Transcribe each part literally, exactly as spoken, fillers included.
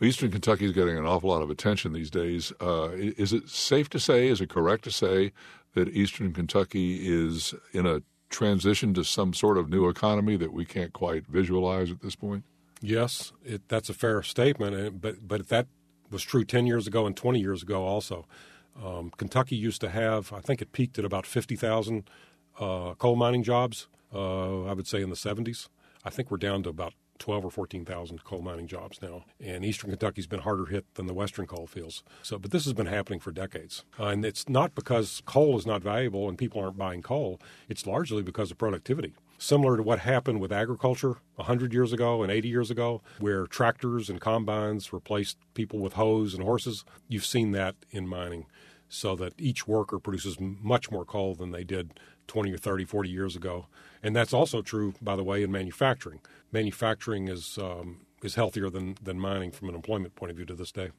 Eastern Kentucky is getting an awful lot of attention these days. Uh, is it safe to say, is it correct to say that Eastern Kentucky is in a transition to some sort of new economy that we can't quite visualize at this point? Yes, it, that's a fair statement, but but that was true ten years ago and twenty years ago also. Um, Kentucky used to have, I think it peaked at about fifty thousand uh, coal mining jobs, uh, I would say in the seventies. I think we're down to about twelve or fourteen thousand coal mining jobs now. And Eastern Kentucky's been harder hit than the western coal fields. So, but this has been happening for decades. Uh, and it's not because coal is not valuable and people aren't buying coal. It's largely because of productivity. Similar to what happened with agriculture one hundred years ago and eighty years ago, where tractors and combines replaced people with hoes and horses. You've seen that in mining, so that each worker produces much more coal than they did twenty or thirty, forty years ago. And that's also true, by the way, in manufacturing. Manufacturing is um, is healthier than, than mining from an employment point of view to this day.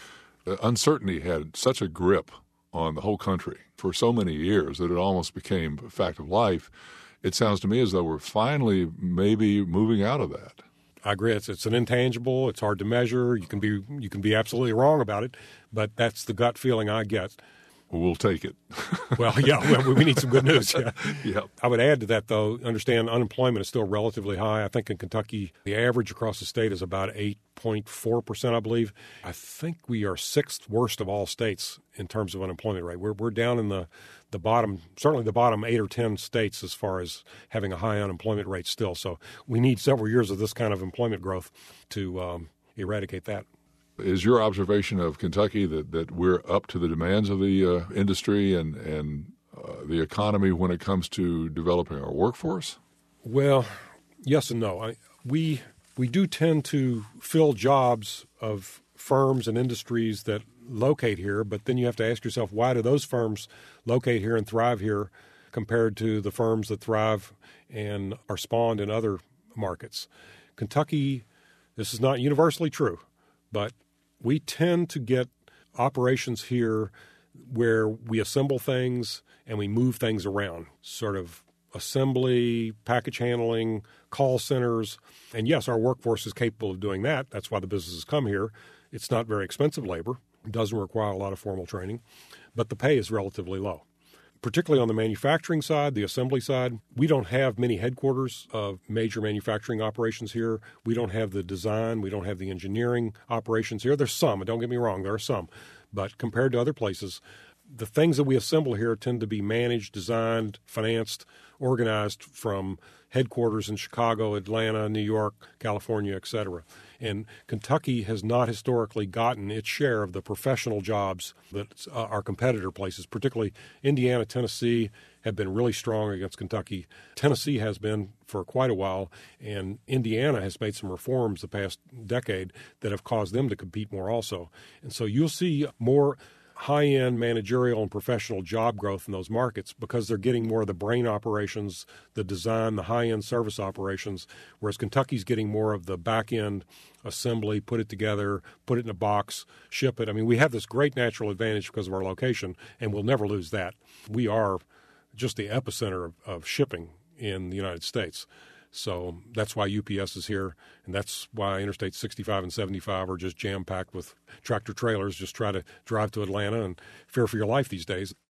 Uh, uncertainty had such a grip on the whole country for so many years that it almost became a fact of life. It sounds to me as though we're finally maybe moving out of that. I agree. It's, it's an intangible. It's hard to measure. You can be you can be absolutely wrong about it, but that's the gut feeling I get. We'll take it. Well, yeah, we need some good news. Yeah. Yeah. I would add to that, though, understand unemployment is still relatively high. I think in Kentucky, the average across the state is about eight point four percent, I believe. I think we are sixth worst of all states in terms of unemployment rate. We're we're down in the, the bottom, certainly the bottom eight or ten states as far as having a high unemployment rate still. So we need several years of this kind of employment growth to um, eradicate that. Is your observation of Kentucky that, that we're up to the demands of the uh, industry and, and uh, the economy when it comes to developing our workforce? Well, yes and no. I, we we do tend to fill jobs of firms and industries that locate here, but then you have to ask yourself, why do those firms locate here and thrive here compared to the firms that thrive and are spawned in other markets? Kentucky, this is not universally true, but we tend to get operations here where we assemble things and we move things around, sort of assembly, package handling, call centers. And yes, our workforce is capable of doing that. That's why the businesses come here. It's not very expensive labor. It doesn't require a lot of formal training, but the pay is relatively low. Particularly on the manufacturing side, the assembly side, we don't have many headquarters of major manufacturing operations here. We don't have the design. We don't have the engineering operations here. There's some, don't get me wrong, there are some. But compared to other places, the things that we assemble here tend to be managed, designed, financed, organized from headquarters in Chicago, Atlanta, New York, California, et cetera. And Kentucky has not historically gotten its share of the professional jobs that uh, our competitor places, particularly Indiana, Tennessee, have been really strong against Kentucky. Tennessee has been for quite a while, and Indiana has made some reforms the past decade that have caused them to compete more also. And so you'll see more high-end managerial and professional job growth in those markets because they're getting more of the brain operations, the design, the high-end service operations, whereas Kentucky's getting more of the back-end assembly, put it together, put it in a box, ship it. I mean, we have this great natural advantage because of our location, and we'll never lose that. We are just the epicenter of, of shipping in the United States. So that's why U P S is here, and that's why Interstate sixty-five and seventy-five are just jam-packed with tractor trailers. Just try to drive to Atlanta and fear for your life these days.